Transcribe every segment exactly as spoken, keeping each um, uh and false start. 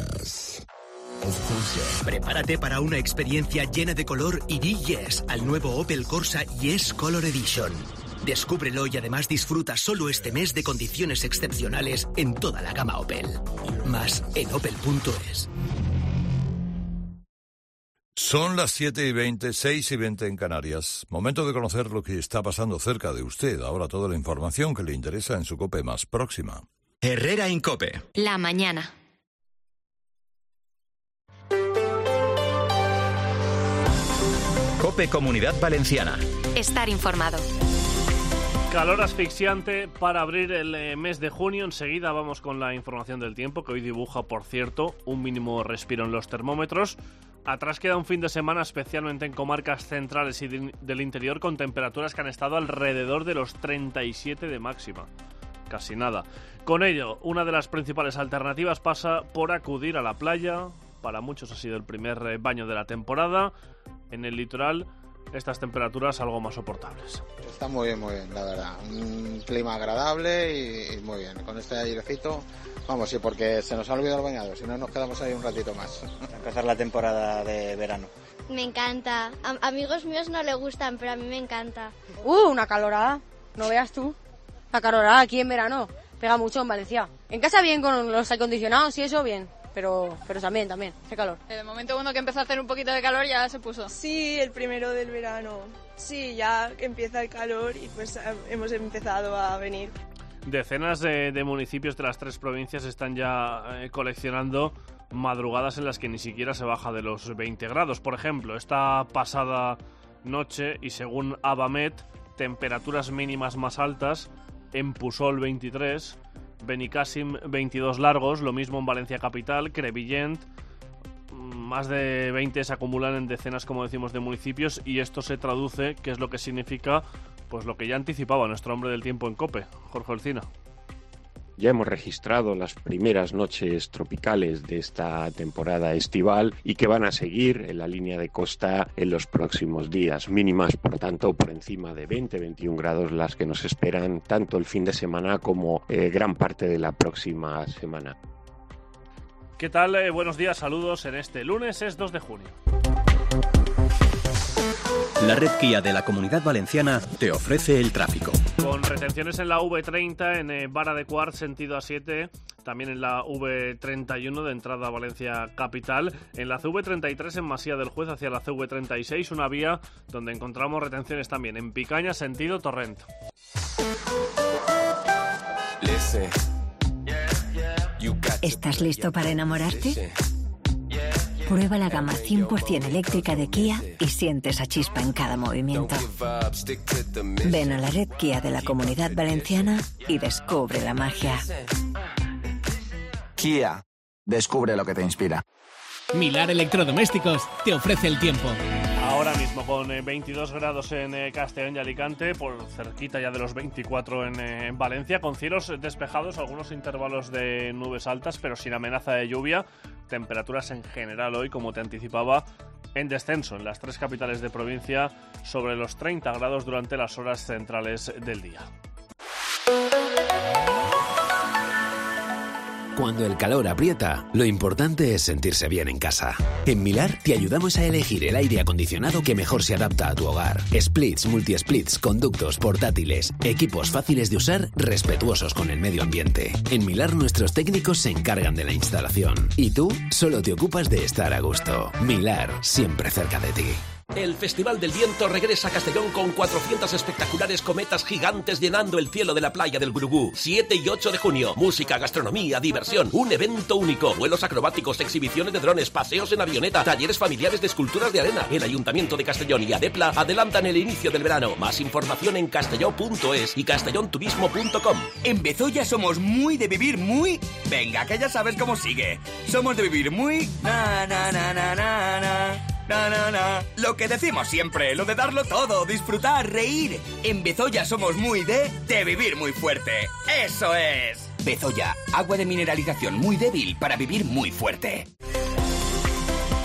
Yes. Of course, yeah. Prepárate para una experiencia llena de color y di yes al nuevo Opel Corsa Yes Color Edition. Descúbrelo y además disfruta solo este mes de condiciones excepcionales en toda la gama Opel. Más en opel punto es. Son las siete y veinte, seis y veinte en Canarias. Momento de conocer lo que está pasando cerca de usted. Ahora toda la información que le interesa en su COPE más próxima. Herrera en COPE. La mañana. COPE Comunidad Valenciana. Estar informado. Calor asfixiante para abrir el eh, mes de junio. Enseguida vamos con la información del tiempo, que hoy dibuja, por cierto, un mínimo respiro en los termómetros. Atrás queda un fin de semana, especialmente en comarcas centrales y de, del interior, con temperaturas que han estado alrededor de los treinta y siete de máxima. Casi nada. Con ello, una de las principales alternativas pasa por acudir a la playa. Para muchos ha sido el primer eh, baño de la temporada. En el litoral, estas temperaturas algo más soportables. Está muy bien, muy bien, la verdad. Un clima agradable y, y muy bien. Con este airecito, vamos, sí, porque se nos ha olvidado el bañador, si no nos quedamos ahí un ratito más. Empezar la temporada de verano. Me encanta. A amigos míos no le gustan, pero a mí me encanta. Uh, una calorada. No veas tú. La calorada aquí en verano. Pega mucho en Valencia. En casa bien con los acondicionados y eso bien. Pero, pero también, también, hace calor. En el momento uno que empezó a hacer un poquito de calor ya se puso. Sí, el primero del verano. Sí, ya empieza el calor y pues hemos empezado a venir. Decenas de, de municipios de las tres provincias están ya eh, coleccionando madrugadas en las que ni siquiera se baja de los veinte grados. Por ejemplo, esta pasada noche, y según Abamet, temperaturas mínimas más altas en Pusol veintitrés, Benicàssim veintidós largos, lo mismo en Valencia Capital, Crevillent, más de veinte se acumulan en decenas, como decimos, de municipios, y esto se traduce, ¿qué es lo que significa? Pues lo que ya anticipaba nuestro hombre del tiempo en COPE, Jorge Olcina. Ya hemos registrado las primeras noches tropicales de esta temporada estival y que van a seguir en la línea de costa en los próximos días. Mínimas, por tanto, por encima de veinte a veintiún grados las que nos esperan tanto el fin de semana como eh, gran parte de la próxima semana. ¿Qué tal? Eh, buenos días, saludos en este lunes, es dos de junio. La red Kia de la Comunidad Valenciana te ofrece el tráfico. Con retenciones en la V treinta, en eh, Vara de Quart, sentido A siete, también en la V treinta y uno de entrada a Valencia Capital, en la C V treinta y tres en Masía del Juez hacia la C V treinta y seis, una vía donde encontramos retenciones también en Picaña, sentido Torrent. ¿Estás listo para enamorarte? Prueba la gama cien por ciento eléctrica de Kia y siente esa chispa en cada movimiento. Ven a la red Kia de la Comunidad Valenciana y descubre la magia. Kia, descubre lo que te inspira. Milar Electrodomésticos te ofrece el tiempo. Ahora mismo con eh, veintidós grados en eh, Castellón y Alicante, por cerquita ya de los veinticuatro en, eh, en Valencia, con cielos despejados, algunos intervalos de nubes altas, pero sin amenaza de lluvia. Temperaturas en general hoy, como te anticipaba, en descenso en las tres capitales de provincia, sobre los treinta grados durante las horas centrales del día. Cuando el calor aprieta, lo importante es sentirse bien en casa. En Milar te ayudamos a elegir el aire acondicionado que mejor se adapta a tu hogar. Splits, multi-splits, conductos, portátiles, equipos fáciles de usar, respetuosos con el medio ambiente. En Milar nuestros técnicos se encargan de la instalación. Y tú solo te ocupas de estar a gusto. Milar, siempre cerca de ti. El Festival del Viento regresa a Castellón con cuatrocientas espectaculares cometas gigantes llenando el cielo de la playa del Gurugú. siete y ocho de junio. Música, gastronomía, diversión. Un evento único. Vuelos acrobáticos, exhibiciones de drones, paseos en avioneta, talleres familiares de esculturas de arena. El Ayuntamiento de Castellón y Adepla adelantan el inicio del verano. Más información en castelló punto es y castellonturismo punto com. En Bezoya somos muy de vivir muy... Venga, que ya sabes cómo sigue. Somos de vivir muy... Na, na, na, na, na, na. Na, na, na. Lo que decimos siempre, lo de darlo todo, disfrutar, reír. En Bezoya somos muy de... de vivir muy fuerte. ¡Eso es! Bezoya, agua de mineralización muy débil para vivir muy fuerte.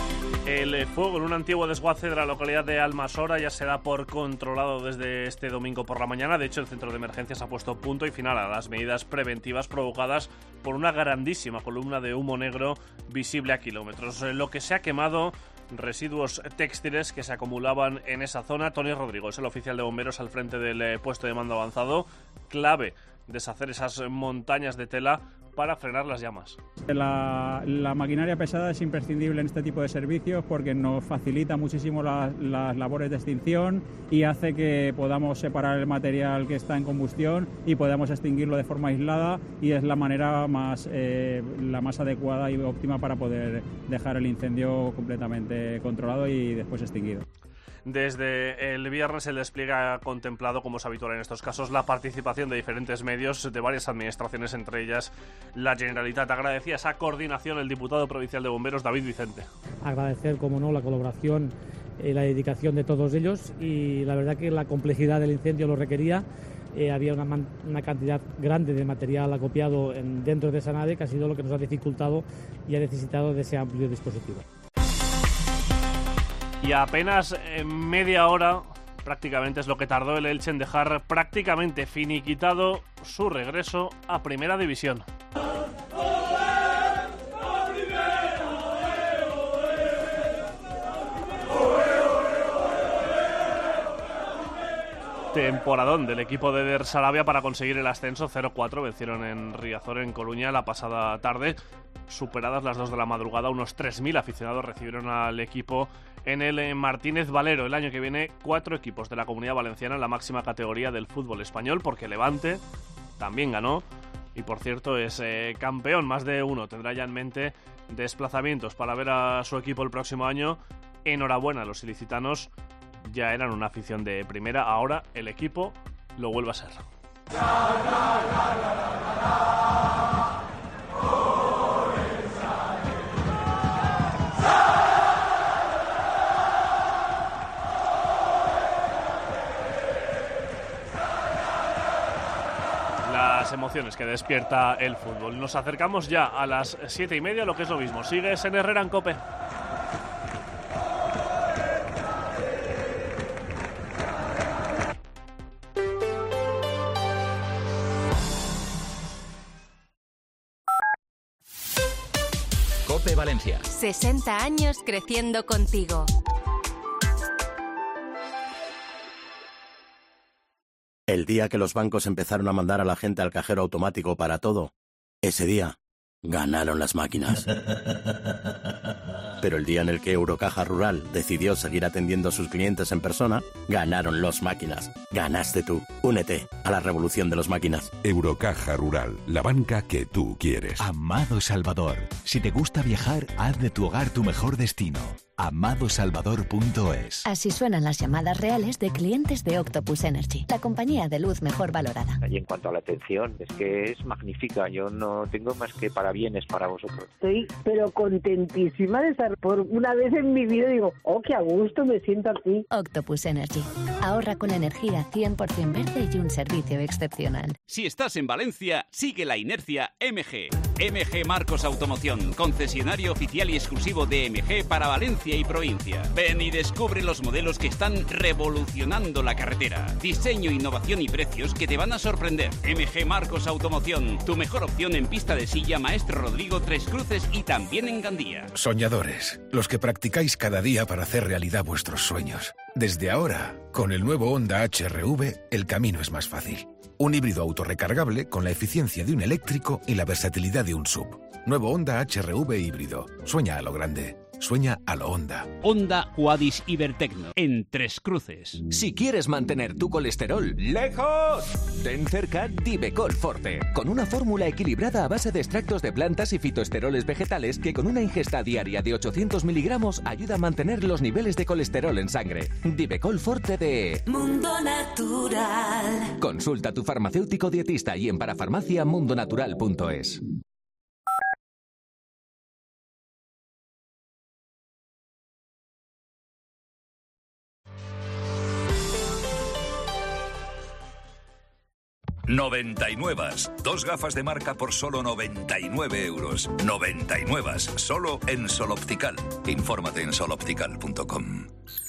El fuego en un antiguo desguace de la localidad de Almasora ya se da por controlado desde este domingo por la mañana. De hecho, el centro de emergencias ha puesto punto y final a las medidas preventivas provocadas por una grandísima columna de humo negro visible a kilómetros. Lo que se ha quemado, residuos textiles que se acumulaban en esa zona. Tony Rodrigo es el oficial de bomberos al frente del puesto de mando avanzado. Clave deshacer esas montañas de tela para frenar las llamas. La, la maquinaria pesada es imprescindible en este tipo de servicios porque nos facilita muchísimo la, las labores de extinción y hace que podamos separar el material que está en combustión y podamos extinguirlo de forma aislada, y es la manera más, eh, la más adecuada y óptima para poder dejar el incendio completamente controlado y después extinguido. Desde el viernes el despliegue ha contemplado, como es habitual en estos casos, la participación de diferentes medios de varias administraciones, entre ellas la Generalitat. Agradecía esa coordinación el diputado provincial de bomberos, David Vicente. Agradecer, como no, la colaboración y la dedicación de todos ellos, y la verdad que la complejidad del incendio lo requería. Eh, había una, man- una cantidad grande de material acopiado en, dentro de esa nave, que ha sido lo que nos ha dificultado y ha necesitado de ese amplio dispositivo. Y apenas eh, media hora, prácticamente es lo que tardó el Elche en dejar prácticamente finiquitado su regreso a Primera División. Temporadón del equipo de Der Sarabia para conseguir el ascenso. Cero cuatro vencieron en Riazor, en Coruña, la pasada tarde. Superadas las dos de la madrugada, unos tres mil aficionados recibieron al equipo en el Martínez Valero. El año que viene, cuatro equipos de la Comunidad Valenciana en la máxima categoría del fútbol español, porque Levante también ganó y, por cierto, es eh, campeón. Más de uno tendrá ya en mente desplazamientos para ver a su equipo el próximo año. Enhorabuena, los ilicitanos ya eran una afición de primera, ahora el equipo lo vuelve a ser. Las emociones que despierta el fútbol. Nos acercamos ya a las siete y media, lo que es lo mismo. Sigues en Herrera en COPE. COPE Valencia. sesenta años creciendo contigo. El día que los bancos empezaron a mandar a la gente al cajero automático para todo, ese día ganaron las máquinas. Pero el día en el que Eurocaja Rural decidió seguir atendiendo a sus clientes en persona, ganaron los máquinas. Ganaste tú. Únete a la revolución de los máquinas. Eurocaja Rural, la banca que tú quieres. Amado Salvador, si te gusta viajar, haz de tu hogar tu mejor destino. amado salvador punto es. Así suenan las llamadas reales de clientes de Octopus Energy, la compañía de luz mejor valorada. Y en cuanto a la atención, es que es magnífica. Yo no tengo más que parabienes para vosotros. Estoy pero contentísima de estar por una vez en mi vida. Digo, oh, qué a gusto me siento aquí. Octopus Energy. Ahorra con energía cien por ciento verde y un servicio excepcional. Si estás en Valencia, sigue la inercia M G. M G Marcos Automoción, concesionario oficial y exclusivo de M G para Valencia y provincia. Ven y descubre los modelos que están revolucionando la carretera. Diseño, innovación y precios que te van a sorprender. M G Marcos Automoción, tu mejor opción en pista de silla Maestro Rodrigo Tres Cruces y también en Gandía. Soñadores, los que practicáis cada día para hacer realidad vuestros sueños. Desde ahora, con el nuevo Honda H R V, el camino es más fácil. Un híbrido autorrecargable con la eficiencia de un eléctrico y la versatilidad de un S U V. Nuevo Honda H R V híbrido. Sueña a lo grande. Sueña a lo Honda. Honda Quadis Ibertecno, en Tres Cruces. Si quieres mantener tu colesterol lejos, ten cerca Divecol Forte, con una fórmula equilibrada a base de extractos de plantas y fitoesteroles vegetales que con una ingesta diaria de ochocientos miligramos ayuda a mantener los niveles de colesterol en sangre. Divecol Forte de Mundo Natural. Consulta a tu farmacéutico dietista y en parafarmacia mundo natural punto es. noventa y nueve. Dos gafas de marca por solo noventa y nueve euros. noventa y nueve. Solo en Sol Optical. Infórmate en sol optical punto com.